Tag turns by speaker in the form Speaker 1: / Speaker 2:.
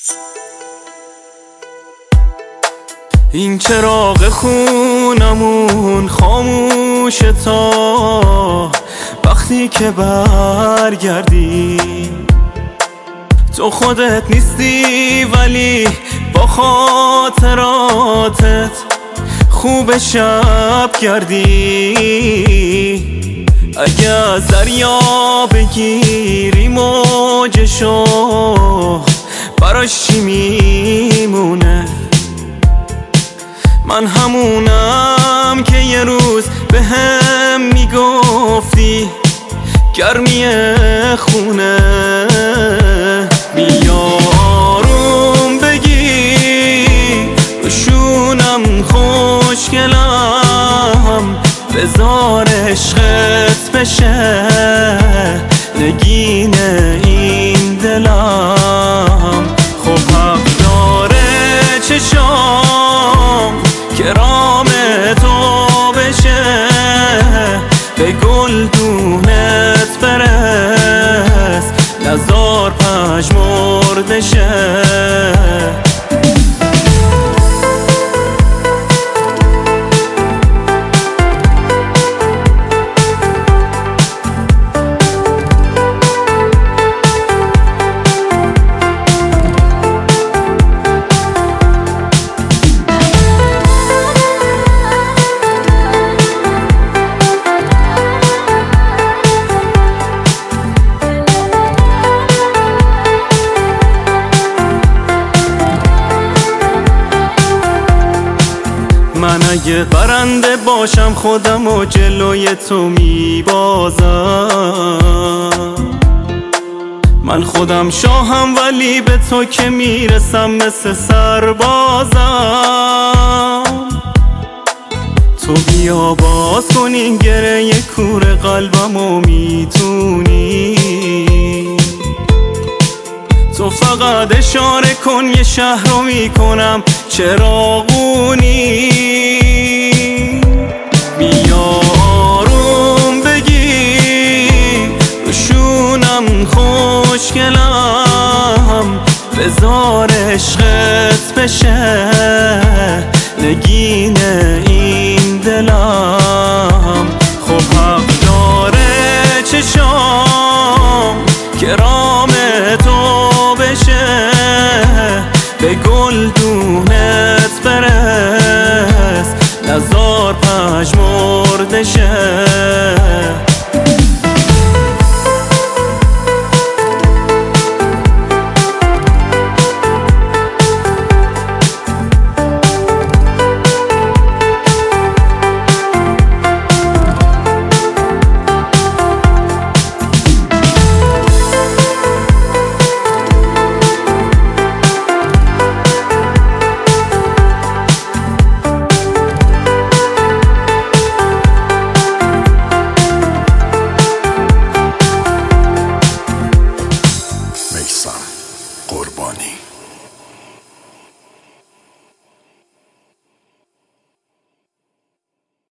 Speaker 1: این چراغ خونمون خاموشه تا وقتی که برگردی. تو خودت نیستی ولی با خاطراتت خوب شب کردی. اگه از دریا بگیری موجشو براش چی میمونه؟ من همونم که یه روز به هم میگفتی گرمی خونه. بیاروم بگی روشونم خوشگلم، بذار عشقت بشه نگین این دلم. خب حق داره چشام که رام تو بشه، به گلدونت برس نزار پژمرده شه. من اگه برنده باشم خودمو جلوی تو میبازم. من خودم شاهم ولی به تو که میرسم مثل سربازم. تو بیا باز کن این گره کور قلبمو میتونی. تو فقط اشاره کن یه شهر رو میکنم چراغونی. بیاروم بگی روشونم خوشگلم، بذار عشقت بشه نگین این دلم. خب حق داره چشام که رام تو بشه، به گلدونت برس نزار پژمرده شه.